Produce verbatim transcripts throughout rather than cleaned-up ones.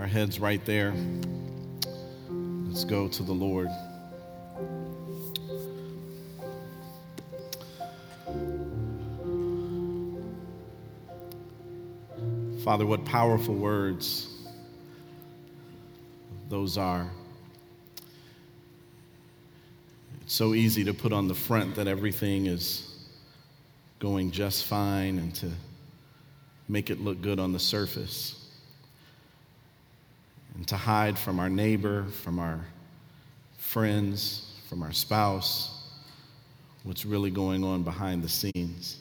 heads right there. Let's go to the Lord. Father, what powerful words those are. It's so easy to put on the front that everything is going just fine and to make it look good on the surface, and to hide from our neighbor, from our friends, from our spouse, what's really going on behind the scenes.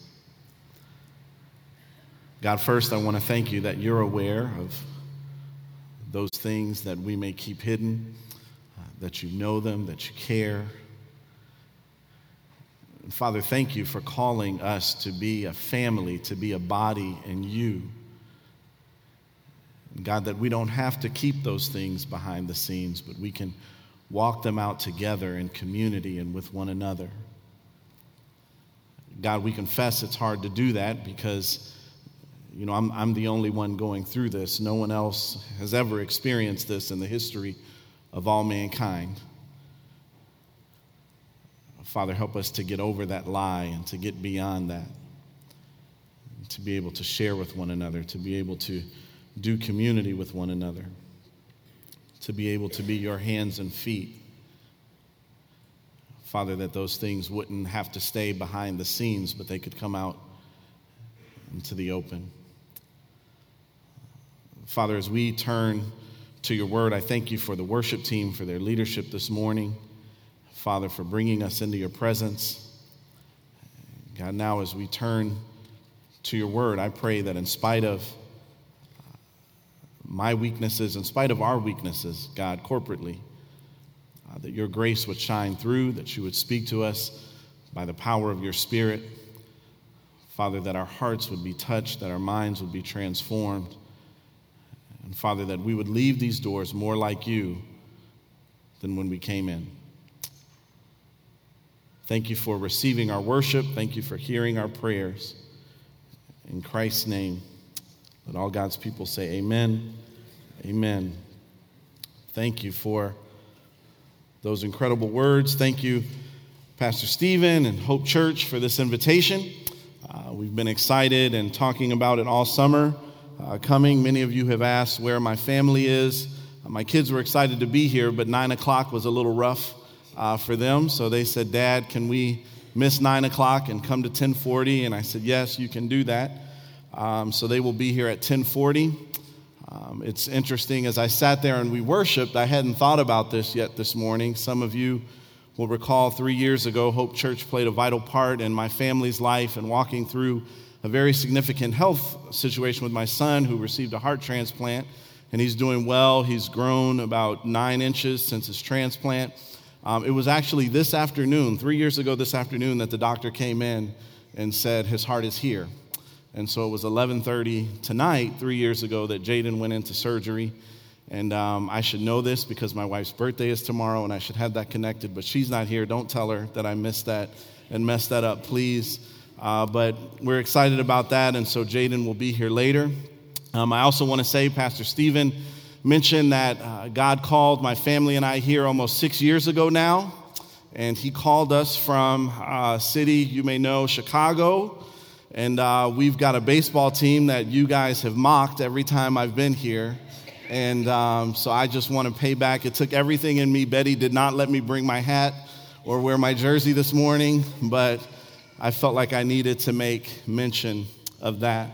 God, first I want to thank you that you're aware of those things that we may keep hidden, uh, that you know them, that you care. And Father, thank you for calling us to be a family, to be a body in you. God, that we don't have to keep those things behind the scenes, but we can walk them out together in community and with one another. God, we confess it's hard to do that because, you know, I'm, I'm the only one going through this. No one else has ever experienced this in the history of all mankind. Father, help us to get over that lie and to get beyond that, to be able to share with one another, to be able to do community with one another, to be able to be your hands and feet. Father, that those things wouldn't have to stay behind the scenes, but they could come out into the open. Father, as we turn to your word, I thank you for the worship team, for their leadership this morning. Father, for bringing us into your presence. God, now as we turn to your word, I pray that in spite of my weaknesses, in spite of our weaknesses, God, corporately, uh, that your grace would shine through, that you would speak to us by the power of your Spirit. Father, that our hearts would be touched, that our minds would be transformed. And Father, that we would leave these doors more like you than when we came in. Thank you for receiving our worship. Thank you for hearing our prayers. In Christ's name, let all God's people say amen, amen. Thank you for those incredible words. Thank you, Pastor Stephen and Hope Church, for this invitation. Uh, we've been excited and talking about it all summer uh, coming. Many of you have asked where my family is. Uh, my kids were excited to be here, but nine o'clock was a little rough uh, for them. So they said, Dad, can we miss nine o'clock and come to ten forty? And I said, yes, you can do that. Um, so they will be here at ten forty. Um, it's interesting, as I sat there and we worshiped, I hadn't thought about this yet this morning. Some of you will recall three years ago, Hope Church played a vital part in my family's life and walking through a very significant health situation with my son who received a heart transplant, and he's doing well. He's grown about nine inches since his transplant. Um, it was actually this afternoon, three years ago this afternoon, that the doctor came in and said his heart is here. And so it was eleven thirty tonight, three years ago, that Jaden went into surgery. And um, I should know this because my wife's birthday is tomorrow, and I should have that connected. But she's not here. Don't tell her that I missed that and messed that up, please. Uh, but we're excited about that, and so Jaden will be here later. Um, I also want to say, Pastor Stephen mentioned that uh, God called my family and I here almost six years ago now. And he called us from a city you may know, Chicago. And uh, we've got a baseball team that you guys have mocked every time I've been here. And um, so I just want to pay back. It took everything in me. Betty did not let me bring my hat or wear my jersey this morning, but I felt like I needed to make mention of that.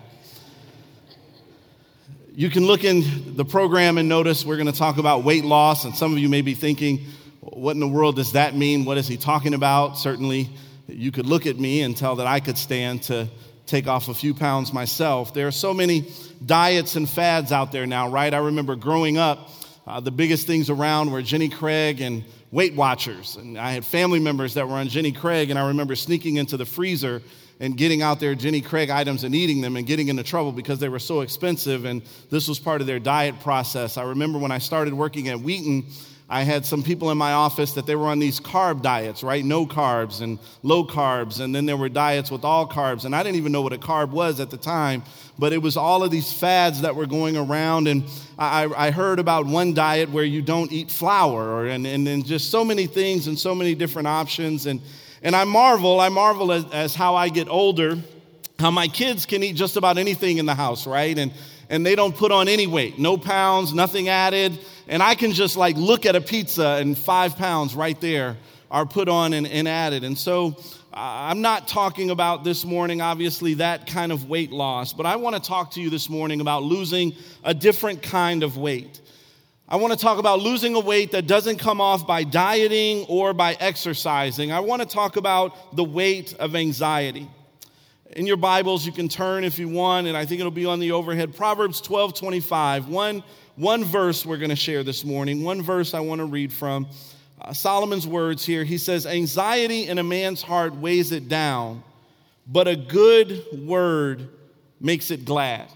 You can look in the program and notice we're going to talk about weight loss, and some of you may be thinking, what in the world does that mean? What is he talking about? Certainly, you could look at me and tell that I could stand to take off a few pounds myself. There are so many diets and fads out there now, right? I remember growing up, uh, the biggest things around were Jenny Craig and Weight Watchers. And I had family members that were on Jenny Craig, and I remember sneaking into the freezer and getting out there Jenny Craig items and eating them and getting into trouble because they were so expensive, and this was part of their diet process. I remember when I started working at Wheaton, I had some people in my office that they were on these carb diets, right? No carbs and low carbs. And then there were diets with all carbs. And I didn't even know what a carb was at the time. But it was all of these fads that were going around. And I, I heard about one diet where you don't eat flour, or, and, and, and just so many things and so many different options. And, and I marvel, I marvel as, as how I get older, how my kids can eat just about anything in the house, right? And and they don't put on any weight, no pounds, nothing added. And I can just like look at a pizza and five pounds right there are put on and, and added. And so uh, I'm not talking about this morning, obviously, that kind of weight loss, but I want to talk to you this morning about losing a different kind of weight. I want to talk about losing a weight that doesn't come off by dieting or by exercising. I want to talk about the weight of anxiety. In your Bibles, you can turn if you want, and I think it'll be on the overhead. Proverbs twelve twenty-five, one, one verse we're going to share this morning, one verse I want to read from. Uh, Solomon's words here. He says, anxiety in a man's heart weighs it down, but a good word makes it glad.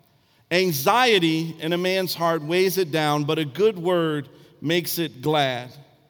Anxiety in a man's heart weighs it down, but a good word makes it glad.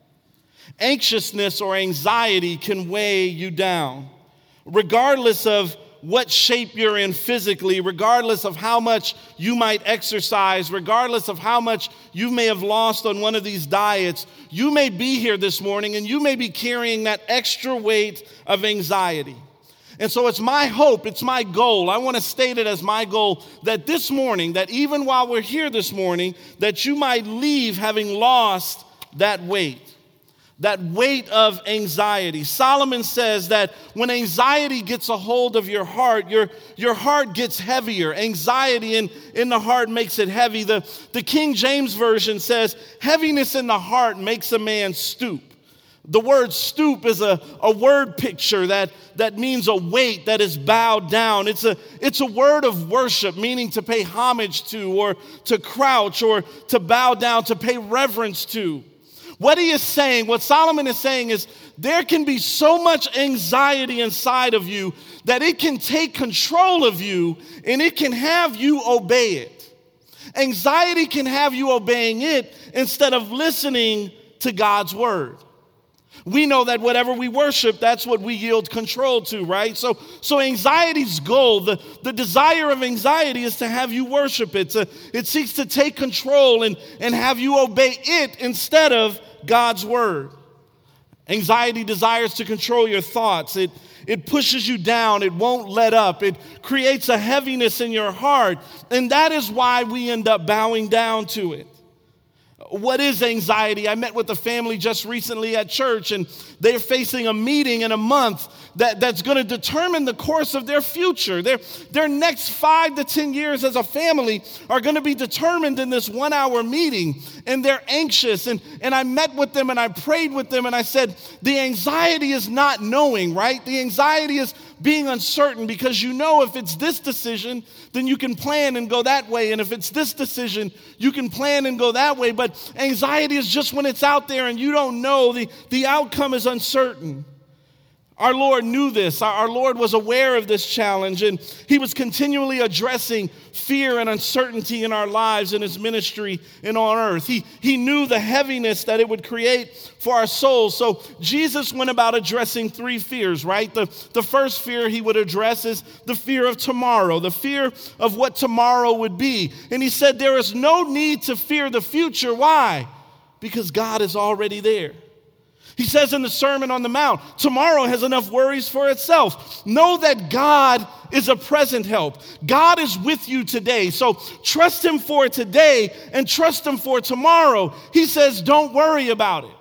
Anxiousness or anxiety can weigh you down, regardless of what shape you're in physically, regardless of how much you might exercise, regardless of how much you may have lost on one of these diets. You may be here this morning and you may be carrying that extra weight of anxiety. And so it's my hope, it's my goal, I want to state it as my goal, that this morning, that even while we're here this morning, that you might leave having lost that weight. That weight of anxiety. Solomon says that when anxiety gets a hold of your heart, your, your heart gets heavier. Anxiety in, in the heart makes it heavy. The, the King James Version says, heaviness in the heart makes a man stoop. The word stoop is a, a word picture that, that means a weight that is bowed down. It's a, it's a word of worship, meaning to pay homage to, or to crouch, or to bow down, to pay reverence to. What he is saying, what Solomon is saying is there can be so much anxiety inside of you that it can take control of you and it can have you obey it. Anxiety can have you obeying it instead of listening to God's word. We know that whatever we worship, that's what we yield control to, right? So, so anxiety's goal, the, the desire of anxiety is to have you worship it. To, it seeks to take control and, and have you obey it instead of God's word. Anxiety desires to control your thoughts. It, it pushes you down. It won't let up. It creates a heaviness in your heart. And that is why we end up bowing down to it. What is anxiety? I met with a family just recently at church, and they're facing a meeting in a month that, that's going to determine the course of their future. Their, their next five to ten years as a family are going to be determined in this one-hour meeting, and they're anxious. And, and I met with them, and I prayed with them, and I said, the anxiety is not knowing, right? The anxiety is being uncertain, because you know if it's this decision, then you can plan and go that way. And if it's this decision, you can plan and go that way. But anxiety is just when it's out there and you don't know, the, the outcome is uncertain. Our Lord knew this. Our Lord was aware of this challenge, and he was continually addressing fear and uncertainty in our lives, in his ministry and on earth. He, he knew the heaviness that it would create for our souls. So Jesus went about addressing three fears, right? The, the first fear he would address is the fear of tomorrow, the fear of what tomorrow would be. And he said there is no need to fear the future. Why? Because God is already there. He says in the Sermon on the Mount, tomorrow has enough worries for itself. Know that God is a present help. God is with you today. So trust him for today and trust him for tomorrow. He says, don't worry about it.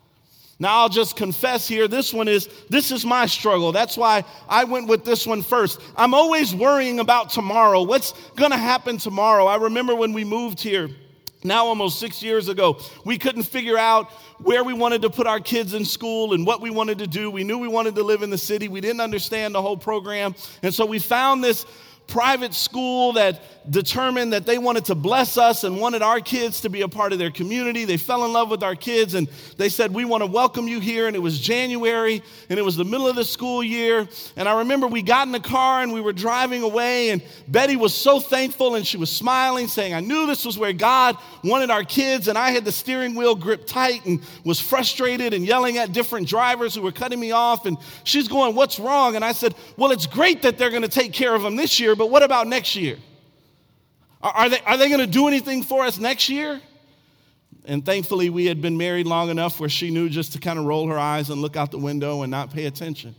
Now, I'll just confess here, this one is, this is my struggle. That's why I went with this one first. I'm always worrying about tomorrow. What's going to happen tomorrow? I remember when we moved here, now almost six years ago, we couldn't figure out where we wanted to put our kids in school and what we wanted to do. We knew we wanted to live in the city. We didn't understand the whole program. And so we found this private school that determined that they wanted to bless us and wanted our kids to be a part of their community. They fell in love with our kids, and they said, we want to welcome you here. And it was January, and it was the middle of the school year. And I remember we got in the car, and we were driving away, and Betty was so thankful, and she was smiling, saying, I knew this was where God wanted our kids. And I had the steering wheel gripped tight and was frustrated and yelling at different drivers who were cutting me off. And she's going, what's wrong? And I said, well, it's great that they're going to take care of them this year, but what about next year? Are they, are they going to do anything for us next year? And thankfully, we had been married long enough where she knew just to kind of roll her eyes and look out the window and not pay attention.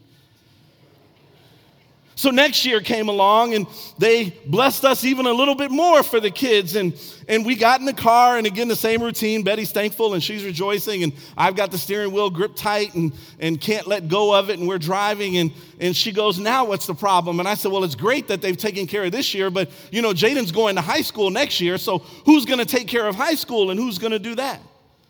So next year came along, and they blessed us even a little bit more for the kids. And, and we got in the car, and again, the same routine. Betty's thankful, and she's rejoicing, and I've got the steering wheel gripped tight and, and can't let go of it, and we're driving, and, and she goes, now what's the problem? And I said, well, it's great that they've taken care of this year, but, you know, Jaden's going to high school next year, so who's going to take care of high school, and who's going to do that?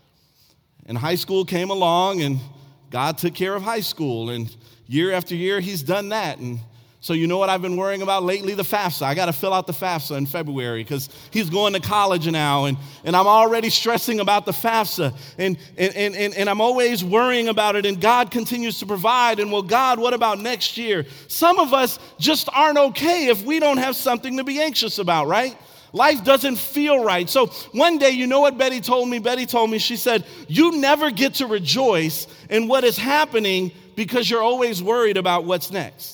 And high school came along, and God took care of high school, and year after year, he's done that. And so you know what I've been worrying about lately? The FAFSA. I got to fill out the FAFSA in February because he's going to college now, and, and I'm already stressing about the FAFSA, and, and, and, and I'm always worrying about it, and God continues to provide, and well, God, what about next year? Some of us just aren't okay if we don't have something to be anxious about, right? Life doesn't feel right. So one day, you know what Betty told me? Betty told me, she said, you never get to rejoice in what is happening because you're always worried about what's next.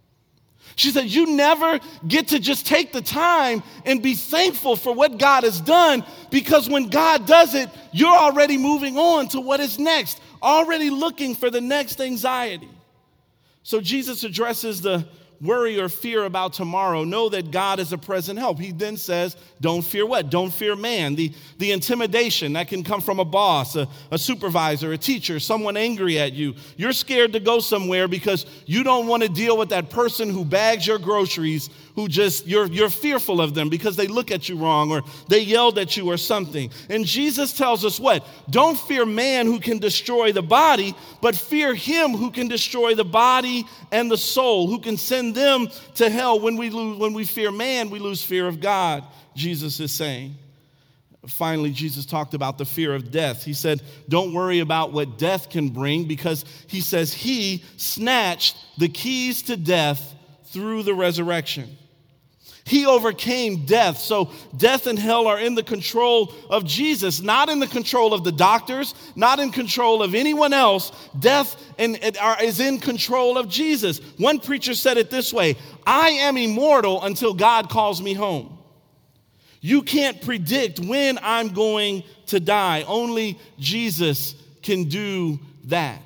She said, you never get to just take the time and be thankful for what God has done, because when God does it, you're already moving on to what is next, already looking for the next anxiety. So Jesus addresses the worry or fear about tomorrow. Know that God is a present help. He then says, don't fear what? Don't fear man. The, the intimidation that can come from a boss, a, a supervisor, a teacher, someone angry at you. You're scared to go somewhere because you don't want to deal with that person who bags your groceries, who just, you're, you're fearful of them because they look at you wrong or they yelled at you or something. And Jesus tells us what? Don't fear man who can destroy the body, but fear him who can destroy the body and the soul, who can send them to hell. When we lose, when we fear man, we lose fear of God, Jesus is saying. Finally, Jesus talked about the fear of death. He said, don't worry about what death can bring, because he says he snatched the keys to death through the resurrection. He overcame death. So death and hell are in the control of Jesus, not in the control of the doctors, not in control of anyone else. Death and, and are, is in control of Jesus. One preacher said it this way: I am immortal until God calls me home. You can't predict when I'm going to die. Only Jesus can do that.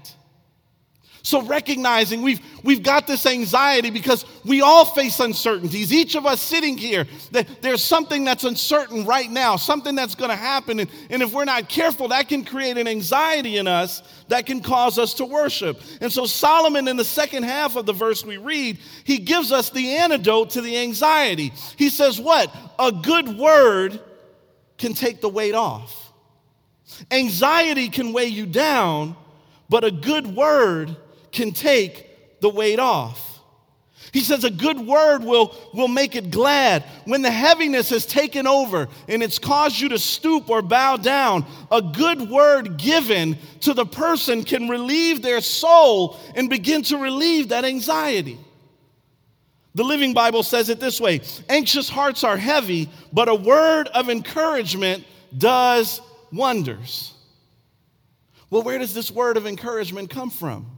So recognizing we've, we've got this anxiety because we all face uncertainties. Each of us sitting here, that there's something that's uncertain right now, something that's going to happen. And, and if we're not careful, that can create an anxiety in us that can cause us to worship. And so Solomon, in the second half of the verse we read, he gives us the antidote to the anxiety. He says what? A good word can take the weight off. Anxiety can weigh you down, but a good word can take the weight off. He says a good word will, will make it glad. When the heaviness has taken over and it's caused you to stoop or bow down, a good word given to the person can relieve their soul and begin to relieve that anxiety. The Living Bible says it this way: anxious hearts are heavy, but a word of encouragement does wonders. Well, where does this word of encouragement come from?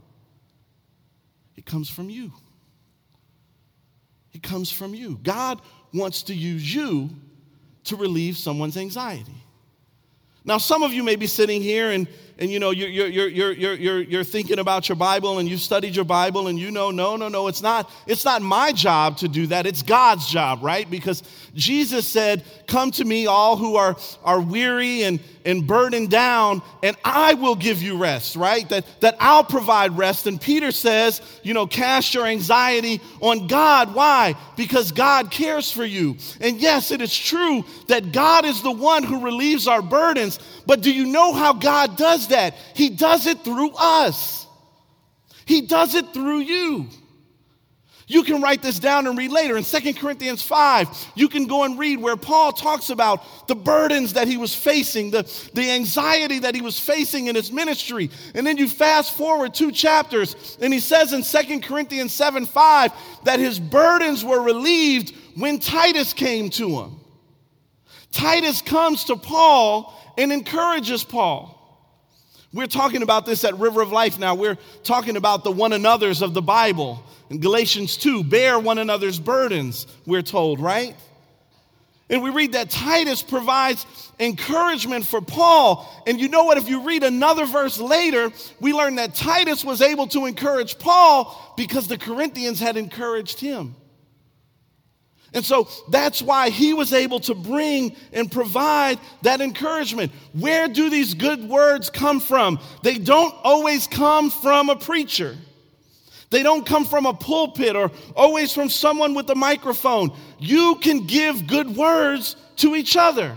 It comes from you. It comes from you. God wants to use you to relieve someone's anxiety. Now, some of you may be sitting here and, and you know, you're, you're, you're, you're, you're, you're thinking about your Bible and you've studied your Bible and you know, no, no, no, it's not, it's not my job to do that. It's God's job, right? Because Jesus said, come to me all who are, are weary and, and burdened down, and I will give you rest, right? That, that I'll provide rest. And Peter says, you know, cast your anxiety on God. Why? Because God cares for you. And yes, it is true that God is the one who relieves our burdens. But do you know how God does that? He does it through us. He does it through you. You can write this down and read later. In Second Corinthians five, you can go and read where Paul talks about the burdens that he was facing, the, the anxiety that he was facing in his ministry. And then you fast forward two chapters, and he says in Second Corinthians seven five that his burdens were relieved when Titus came to him. Titus comes to Paul and encourages Paul. We're talking about this at River of Life now. We're talking about the one another's of the Bible. In Galatians two, bear one another's burdens, we're told, right? And we read that Titus provides encouragement for Paul. And you know what? If you read another verse later, we learn that Titus was able to encourage Paul because the Corinthians had encouraged him. And so that's why he was able to bring and provide that encouragement. Where do these good words come from? They don't always come from a preacher. They don't come from a pulpit or always from someone with a microphone. You can give good words to each other.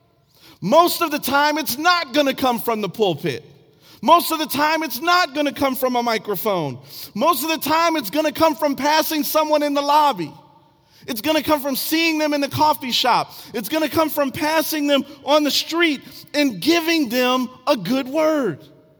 Most of the time, it's not going to come from the pulpit. Most of the time, it's not going to come from a microphone. Most of the time, it's going to come from passing someone in the lobby. It's going to come from seeing them in the coffee shop. It's going to come from passing them on the street and giving them a good word.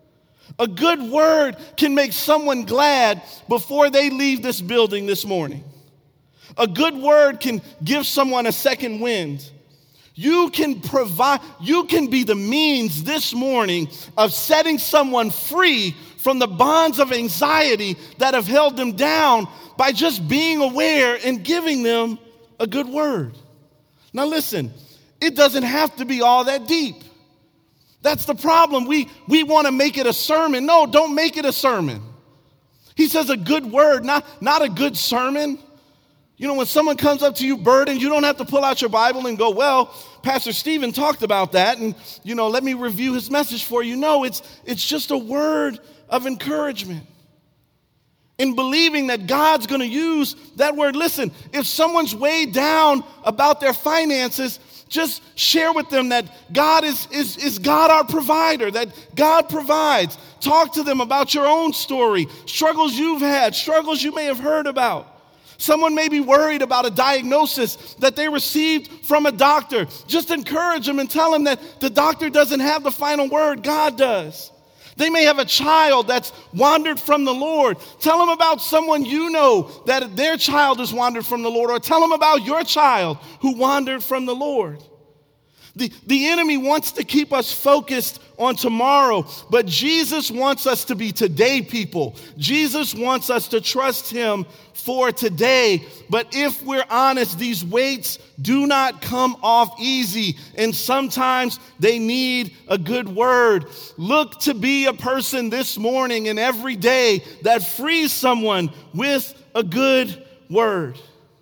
A good word can make someone glad before they leave this building this morning. A good word can give someone a second wind. You can provide, you can be the means this morning of setting someone free from the bonds of anxiety that have held them down by just being aware and giving them a good word. Now listen, it doesn't have to be all that deep. That's the problem. We, we want to make it a sermon. No, don't make it a sermon. He says a good word, not, not a good sermon. You know, when someone comes up to you burdened, you don't have to pull out your Bible and go, well, Pastor Stephen talked about that, and, you know, let me review his message for you. No, it's, it's just a word of encouragement. In believing that God's going to use that word. Listen, if someone's weighed down about their finances, just share with them that God is, is, is God our provider, that God provides. Talk to them about your own story, struggles you've had, struggles you may have heard about. Someone may be worried about a diagnosis that they received from a doctor. Just encourage them and tell them that the doctor doesn't have the final word, God does. They may have a child that's wandered from the Lord. Tell them about someone you know that their child has wandered from the Lord, or tell them about your child who wandered from the Lord. The, the enemy wants to keep us focused on tomorrow, but Jesus wants us to be today people. Jesus wants us to trust him for today. But if we're honest, these weights do not come off easy, and sometimes they need a good word. Look to be a person this morning and every day that frees someone with a good word.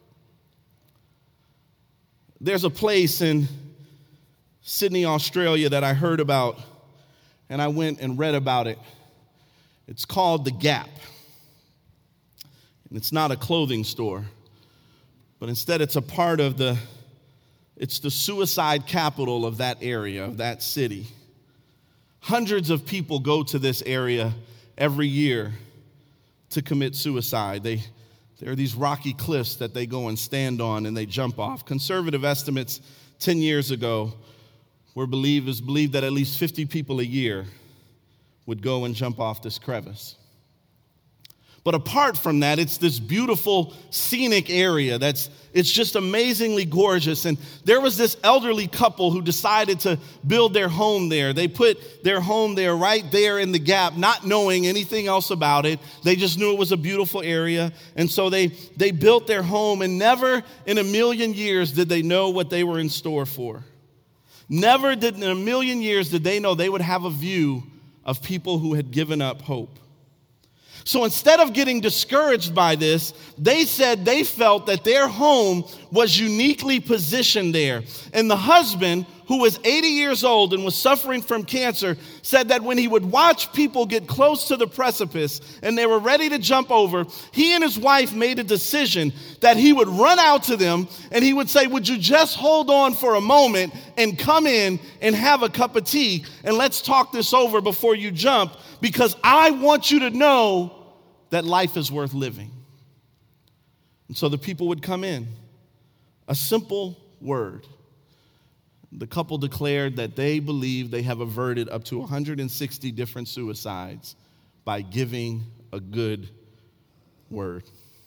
There's a place in Sydney, Australia that I heard about, and I went and read about it. It's called The Gap. And it's not a clothing store, but instead it's a part of the, it's the suicide capital of that area, of that city. Hundreds of people go to this area every year to commit suicide. They, there are these rocky cliffs that they go and stand on and they jump off. Conservative estimates ten years ago were believed, it was believed that at least fifty people a year would go and jump off this crevice. But apart from that, it's this beautiful scenic area that's, it's just amazingly gorgeous. And there was this elderly couple who decided to build their home there. They put their home there, right there in the gap, not knowing anything else about it. They just knew it was a beautiful area. And so they, they built their home, and never in a million years did they know what they were in store for. Never did in a million years did they know they would have a view of people who had given up hope. So instead of getting discouraged by this, they said they felt that their home was uniquely positioned there. And the husband, who was eighty years old and was suffering from cancer, said that when he would watch people get close to the precipice and they were ready to jump over, he and his wife made a decision that he would run out to them and he would say, would you just hold on for a moment and come in and have a cup of tea and let's talk this over before you jump, because I want you to know that life is worth living. And so the people would come in. A simple word. The couple declared that they believe they have averted up to one hundred sixty different suicides by giving a good word.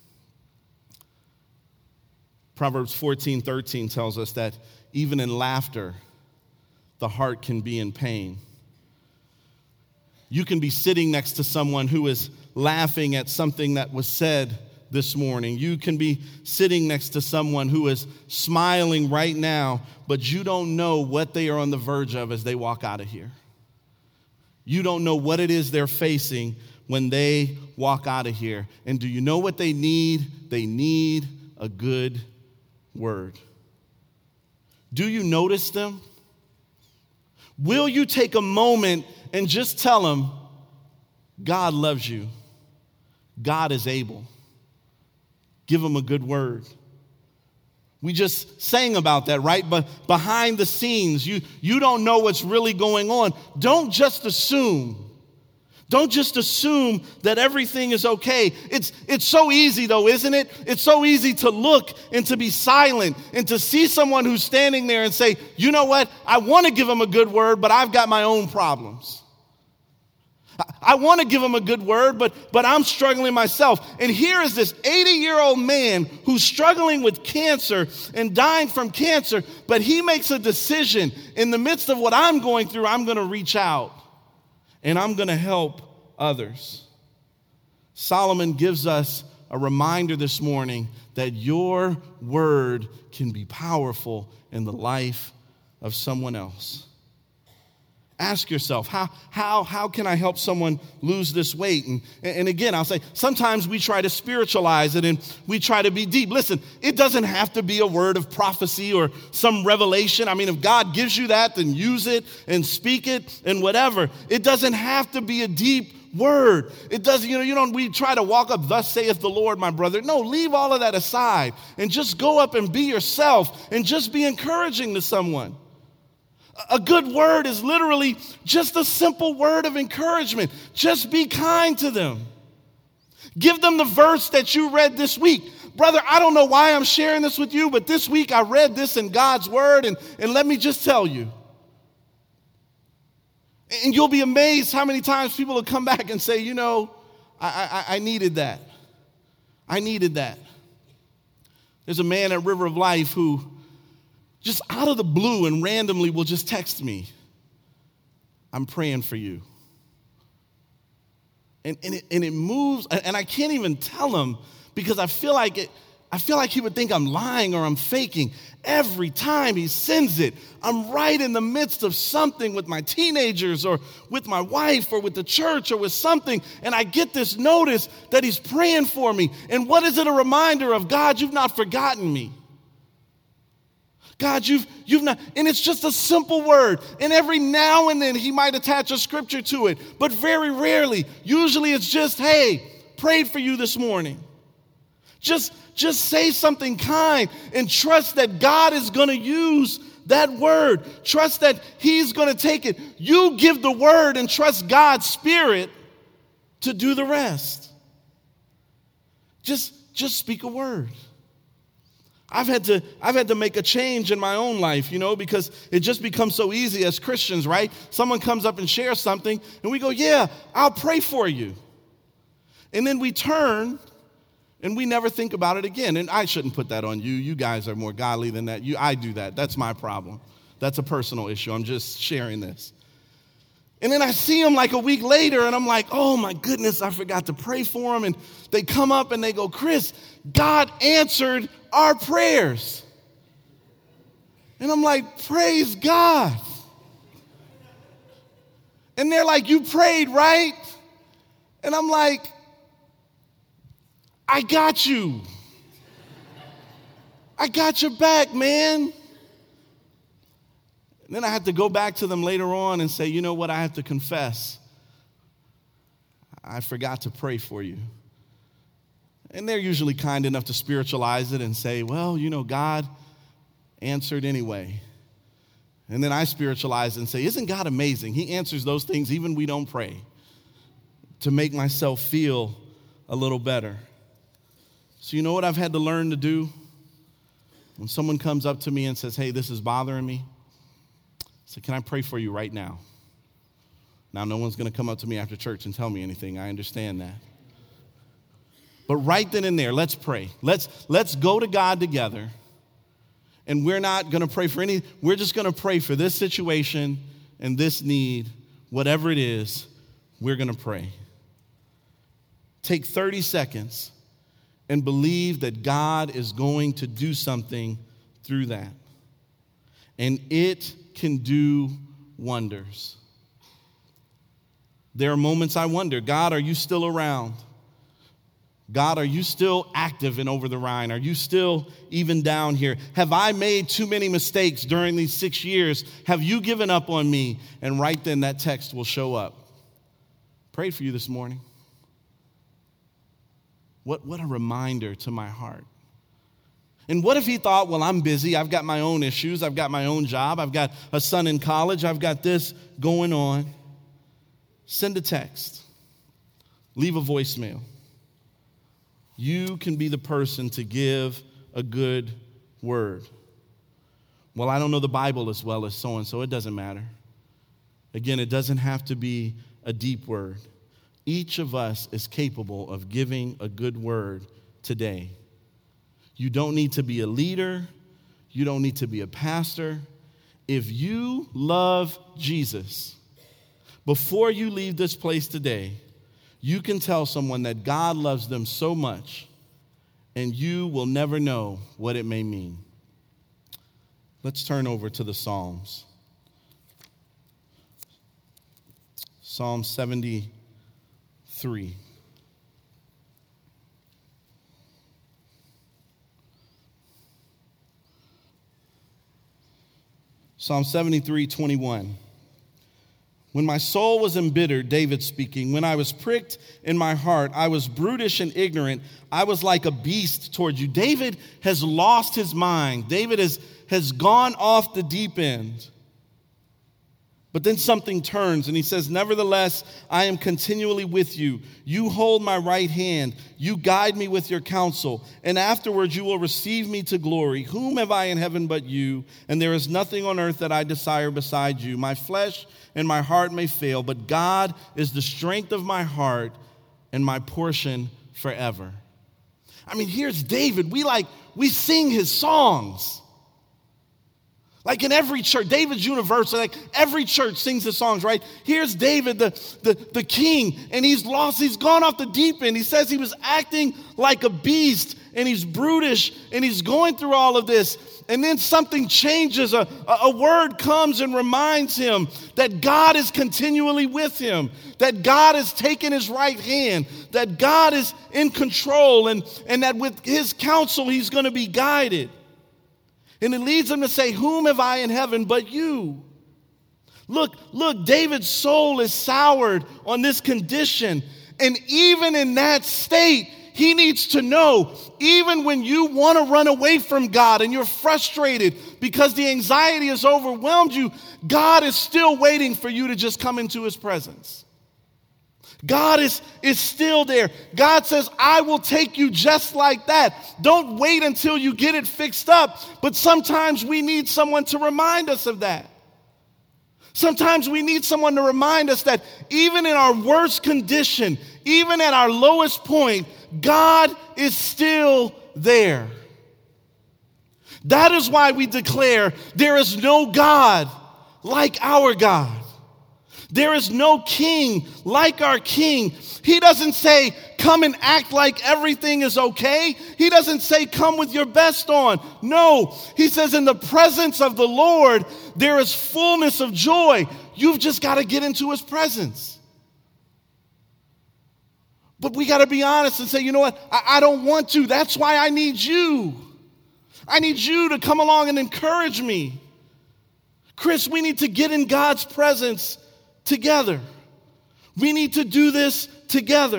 Proverbs fourteen thirteen tells us that even in laughter, the heart can be in pain. You can be sitting next to someone who is laughing at something that was said this morning. You can be sitting next to someone who is smiling right now, but you don't know what they are on the verge of as they walk out of here. You don't know what it is they're facing when they walk out of here. And do you know what they need? They need a good word. Do you notice them? Will you take a moment and just tell them, God loves you. God is able. Give them a good word. We just sang about that, right? But behind the scenes, you, you don't know what's really going on. Don't just assume. Don't just assume that everything is okay. It's, it's so easy, though, isn't it? It's so easy to look and to be silent and to see someone who's standing there and say, you know what? I want to give them a good word, but I've got my own problems. I want to give him a good word, but, but I'm struggling myself. And here is this eighty-year-old man who's struggling with cancer and dying from cancer, but he makes a decision. In the midst of what I'm going through, I'm going to reach out and I'm going to help others. Solomon gives us a reminder this morning that your word can be powerful in the life of someone else. Ask yourself, how, how, how can I help someone lose this weight? And, and again, I'll say, sometimes we try to spiritualize it and we try to be deep. Listen, it doesn't have to be a word of prophecy or some revelation. I mean, if God gives you that, then use it and speak it and whatever. It doesn't have to be a deep word. It doesn't, you know, you don't, we try to walk up, thus saith the Lord, my brother. No, leave all of that aside and just go up and be yourself and just be encouraging to someone. A good word is literally just a simple word of encouragement. Just be kind to them. Give them the verse that you read this week. Brother, I don't know why I'm sharing this with you, but this week I read this in God's word, and, and let me just tell you. And you'll be amazed how many times people will come back and say, you know, I, I, I needed that. I needed that. There's a man at River of Life who just out of the blue and randomly will just text me, I'm praying for you. And, and, it, and it moves, and I can't even tell him because I feel like it, I feel like he would think I'm lying or I'm faking. Every time he sends it, I'm right in the midst of something with my teenagers or with my wife or with the church or with something, and I get this notice that he's praying for me. And what is it a reminder of? God, you've not forgotten me. God, you've, you've not, and it's just a simple word. And every now and then he might attach a scripture to it, but very rarely. Usually it's just, hey, prayed for you this morning. Just, just say something kind and trust that God is going to use that word. Trust that he's going to take it. You give the word and trust God's Spirit to do the rest. Just, just speak a word. I've had to I've had to make a change in my own life, you know, because it just becomes so easy as Christians, right? Someone comes up and shares something, and we go, yeah, I'll pray for you. And then we turn, and we never think about it again. And I shouldn't put that on you. You guys are more godly than that. You, I do that. That's my problem. That's a personal issue. I'm just sharing this. And then I see them like a week later, and I'm like, oh, my goodness, I forgot to pray for them. And they come up, and they go, Chris, God answered our prayers. And I'm like, praise God. And they're like, you prayed, right? And I'm like, I got you. I got your back, man. And then I had to go back to them later on and say, you know what, I have to confess. I forgot to pray for you. And they're usually kind enough to spiritualize it and say, well, you know, God answered anyway. And then I spiritualize it and say, isn't God amazing? He answers those things even we don't pray, to make myself feel a little better. So you know what I've had to learn to do? When someone comes up to me and says, hey, this is bothering me, I say, can I pray for you right now? Now, no one's going to come up to me after church and tell me anything. I understand that. But right then and there, let's pray. Let's, let's go to God together. And we're not going to pray for any, we're just going to pray for this situation and this need, whatever it is, we're going to pray. Take thirty seconds and believe that God is going to do something through that. And it can do wonders. There are moments I wonder, God, are you still around? God, are you still active in Over the Rhine? Are you still even down here? Have I made too many mistakes during these six years? Have you given up on me? And right then that text will show up. Prayed for you this morning. What, what a reminder to my heart. And what if he thought, well, I'm busy. I've got my own issues. I've got my own job. I've got a son in college. I've got this going on. Send a text. Leave a voicemail. You can be the person to give a good word. Well, I don't know the Bible as well as so-and-so. It doesn't matter. Again, it doesn't have to be a deep word. Each of us is capable of giving a good word today. You don't need to be a leader. You don't need to be a pastor. If you love Jesus, before you leave this place today, you can tell someone that God loves them so much, and you will never know what it may mean. Let's turn over to the Psalms. Psalm seventy-three. Psalm seventy-three, twenty-one. When my soul was embittered, David speaking, when I was pricked in my heart, I was brutish and ignorant. I was like a beast toward you. David has lost his mind. David has, has gone off the deep end. But then something turns and he says, nevertheless, I am continually with you. You hold my right hand. You guide me with your counsel. And afterwards you will receive me to glory. Whom have I in heaven but you? And there is nothing on earth that I desire beside you. My flesh and my heart may fail, but God is the strength of my heart and my portion forever. I mean, here's David. We like, we sing his songs. Like in every church, David's universal, like every church sings his songs, right? Here's David, the, the, the king, and he's lost, he's gone off the deep end. He says he was acting like a beast, and he's brutish, and he's going through all of this. And then something changes. A, a word comes and reminds him that God is continually with him, that God has taken his right hand, that God is in control, and, and that with his counsel, he's going to be guided. And it leads him to say, whom have I in heaven but you? Look, look, David's soul is soured on this condition. And even in that state, he needs to know, even when you want to run away from God and you're frustrated because the anxiety has overwhelmed you, God is still waiting for you to just come into his presence. God is, is still there. God says, I will take you just like that. Don't wait until you get it fixed up. But sometimes we need someone to remind us of that. Sometimes we need someone to remind us that even in our worst condition, even at our lowest point, God is still there. That is why we declare there is no God like our God. There is no king like our king. He doesn't say, come and act like everything is okay. He doesn't say, come with your best on. No, he says, in the presence of the Lord, there is fullness of joy. You've just got to get into his presence. But we got to be honest and say, you know what? I, I don't want to. That's why I need you. I need you to come along and encourage me. Chris, we need to get in God's presence together. We need to do this together.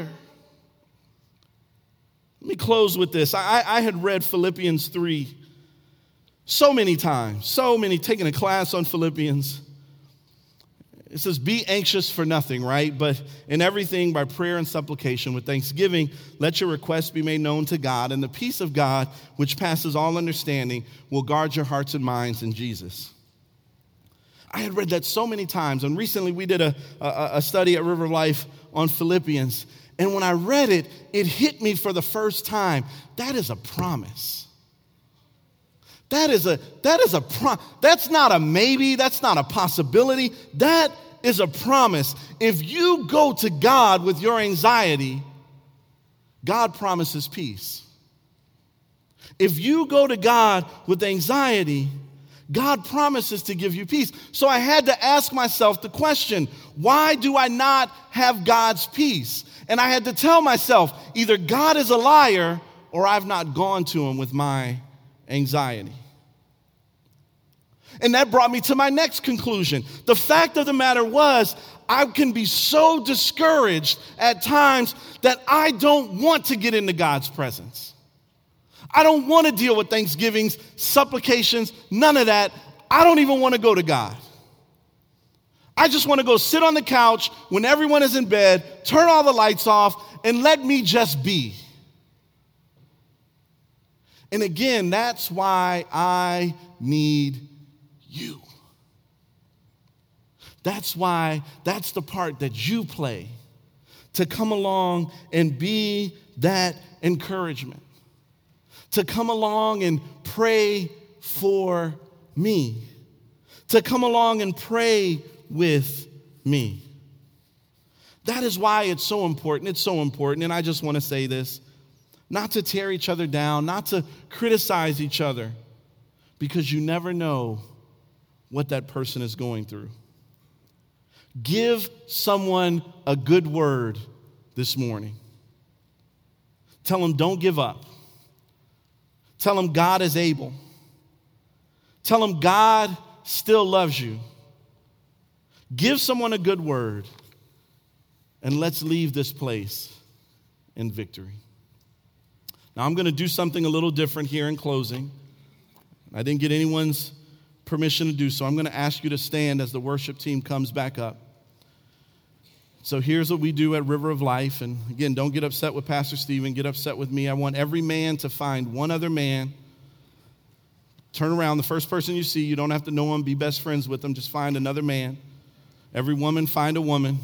Let me close with this. I, I had read Philippians three so many times, so many, taking a class on Philippians. It says, be anxious for nothing, right? But in everything, by prayer and supplication with thanksgiving, let your requests be made known to God, and the peace of God, which passes all understanding, will guard your hearts and minds in Jesus. I had read that so many times, and recently we did a, a, a study at River of Life on Philippians, and when I read it, it hit me for the first time. That is a promise. That is a, that is a pro- that's not a maybe, that's not a possibility. That is a promise. If you go to God with your anxiety, God promises peace. If you go to God with anxiety, God promises to give you peace. So I had to ask myself the question, why do I not have God's peace? And I had to tell myself, either God is a liar or I've not gone to him with my anxiety. And that brought me to my next conclusion. The fact of the matter was, I can be so discouraged at times that I don't want to get into God's presence. I don't want to deal with thanksgivings, supplications, none of that. I don't even want to go to God. I just want to go sit on the couch when everyone is in bed, turn all the lights off, and let me just be. And again, that's why I need you. That's why, that's the part that you play, to come along and be that encouragement, to come along and pray for me, to come along and pray with me. That is why it's so important. It's so important, and I just want to say this, not to tear each other down, not to criticize each other, because you never know what that person is going through. Give someone a good word this morning. Tell them don't give up. Tell them God is able. Tell them God still loves you. Give someone a good word, and let's leave this place in victory. Now, I'm going to do something a little different here in closing. I didn't get anyone's permission to do so. I'm going to ask you to stand as the worship team comes back up. So here's what we do at River of Life. And again, don't get upset with Pastor Stephen. Get upset with me. I want every man to find one other man. Turn around. The first person you see, you don't have to know him. Be best friends with them. Just find another man. Every woman, find a woman.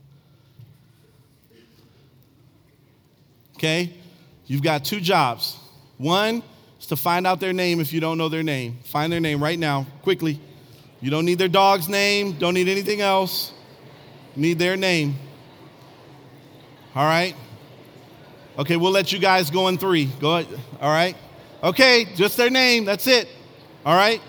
Okay? You've got two jobs. One is to find out their name if you don't know their name. Find their name right now, quickly. You don't need their dog's name. Don't need anything else. You need their name. All right? Okay, we'll let you guys go in three. Go ahead. All right? Okay, just their name. That's it. All right?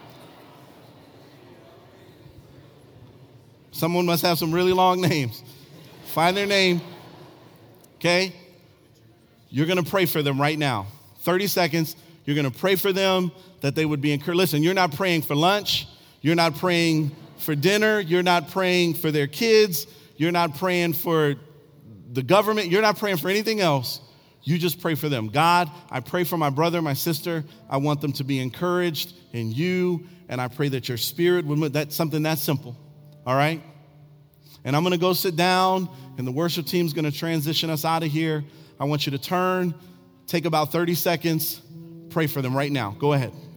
Someone must have some really long names. Find their name. Okay? You're going to pray for them right now. thirty seconds. You're going to pray for them that they would be encouraged. Listen, you're not praying for lunch. You're not praying for dinner. You're not praying for their kids. You're not praying for the government. You're not praying for anything else. You just pray for them. God, I pray for my brother, my sister. I want them to be encouraged in you, and I pray that your spirit would move. That's something that simple, all right? And I'm going to go sit down, and the worship team's going to transition us out of here. I want you to turn, take about thirty seconds, pray for them right now. Go ahead.